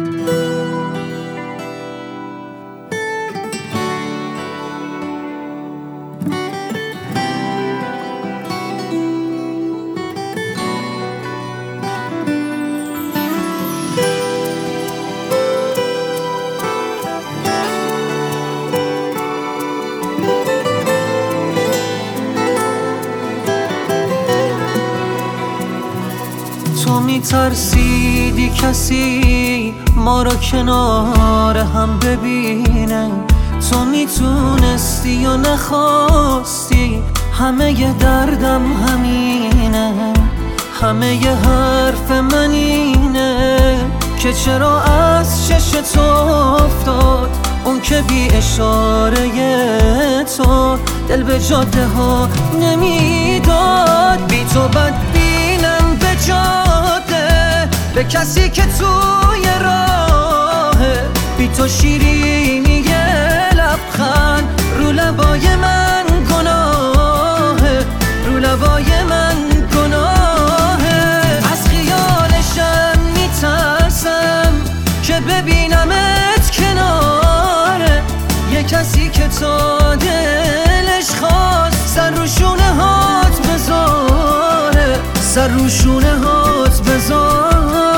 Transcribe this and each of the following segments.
تو میترسیدی کسی ما را کنار هم ببینه، تو میتونستی یا نخواستی، همه ی دردم همینه، همه ی حرف من اینه که چرا از چشت افتاد اون که بی اشاره تو دل به جاده ها نمیداد. بی تو بدبینم به جاده، به کسی که توی راهه، بی تو شیرینی لبخند رو لبای من گناهه، رو لبای من گناهه. از خیالشم میترسم که ببینمت کناره یه کسی که تا دلش خواست سر رو شونه هات بذاره، سر رو شونه هات بذاره.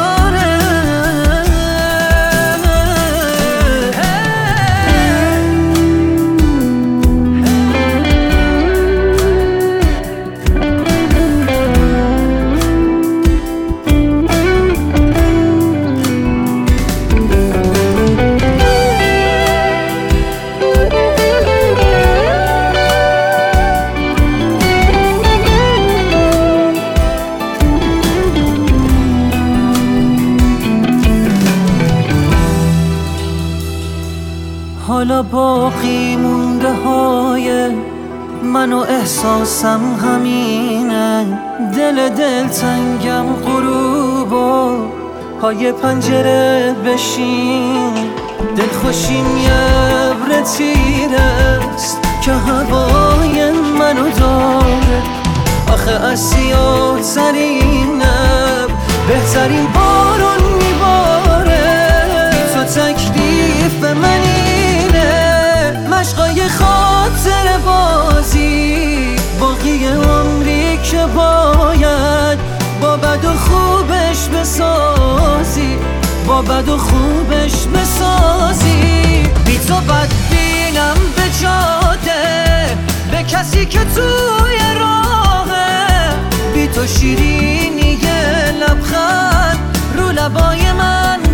حالا باقی مونده های من و احساسم همینه، دل تنگم غروب و پای پنجره بشین، دل خوشیم یه ابر تیرست که هوای منو داره. آخه از سیاه‌ترین ابر بهترین بارون میباره. تو تکلیف منی مشقای خاطر بازی، باقی عمری که باید با بد و خوبش بسازی، با بد و خوبش بسازی. بی تو بدبینم به جاده، به کسی که توی راهه، بی تو شیرینی لبخند رو لبای من